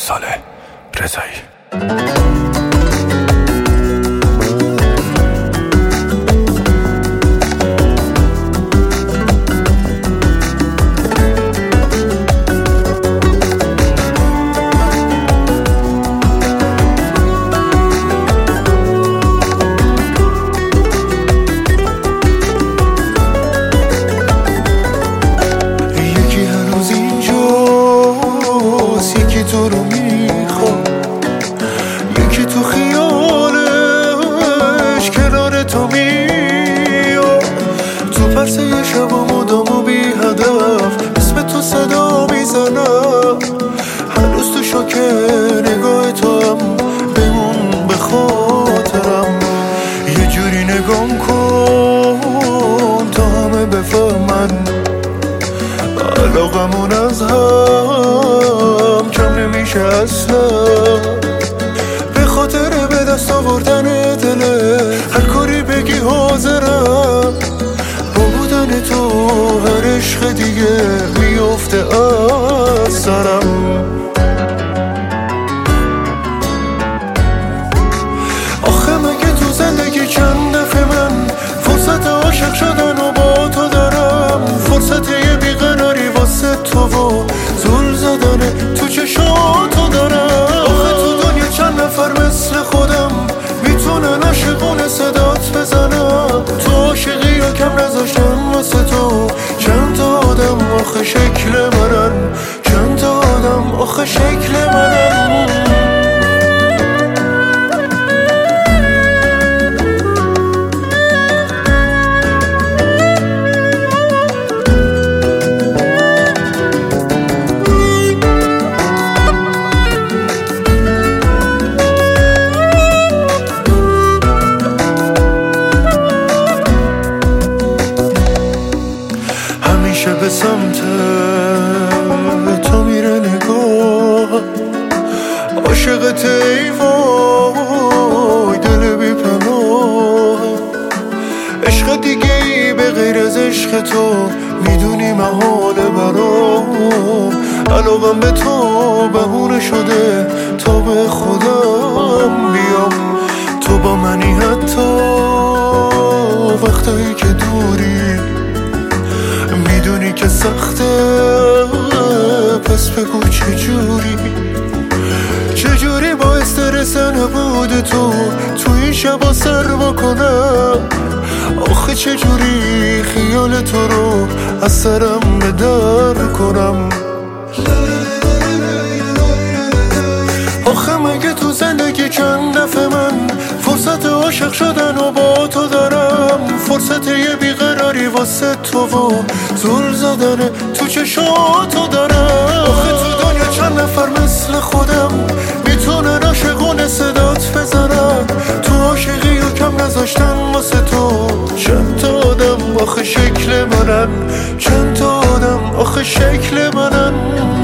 صالح رضایی. تو رو میخوام، یکی تو خیالش کنار تو میاد، تو پرسه یه شب و مدام و بی هدف اسم تو صدا میزنم، هنوز تو شوکه نگاه تو هم بمون به خاطرم، یه جوری نگام کن تا همه بفهمن علاقمون از هم کم نمیشه اصلا، به خاطر به دست آوردن دله هر کاری بگی حاضرم، با بودن تو هر عشق دیگه میفته از سرم. آخه مگه تو زندگی چند دفعه من فرصت عاشق شدن و با تو دارم، فرصت یه بیقراری واسه تو و زل زدن تو چشاتو دارم. آخه تو دنیا چند نفر مثل خودم میتونن عاشقونه صدات بزنم، تو عاشقی رو کم نذاشتم واسه تو، چند تا آدم آخه شکل منن، چند تا آدم آخه شکل منن. به سمت تو میره نگاه، عاشقت ای وای دل بی پناه، عشق دیگه ای به غیر از عشق تو میدونی محاله برام، علاقم به تو بهونه شده تا به خودم بیام، تو با منی حتی وقتایی که دوری، میدونی که سخته پس بگو چجوری با استرس نبود تو این شبا سر بکنم، آخه چجوری خیال تو رو از سرم به در کنم. آخه مگه تو زندگی چند دفعه من فرصت عاشق شدن و با تو دارم، فرصت یه بیقراری واسه تو و زل زدن تو چشاتو دارم. آخه تو دنیا چند نفر مثل خودم میتونن عاشقونه صدات بزنن، تو عاشقی و کم نذاشتن واسه تو، چند تا آدم آخه شکل منن، چند تا آدم آخه شکل منن.